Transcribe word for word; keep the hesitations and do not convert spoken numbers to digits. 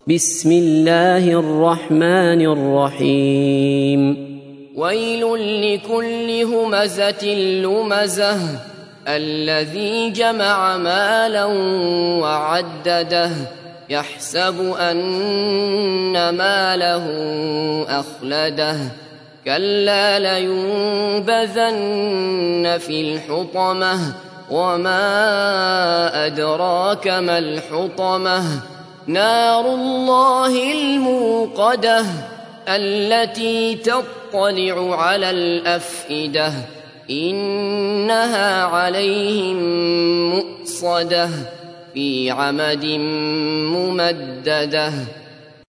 بسم الله الرحمن الرحيم ويل لكل همزة لمزة الذي جمع مالا وعدده يحسب أن ماله أخلده كلا لينبذن في الحطمة وما أدراك ما الحطمة نار الله الموقدة التي تطلع على الأفئدة إنها عليهم مؤصدة في عمد ممددة.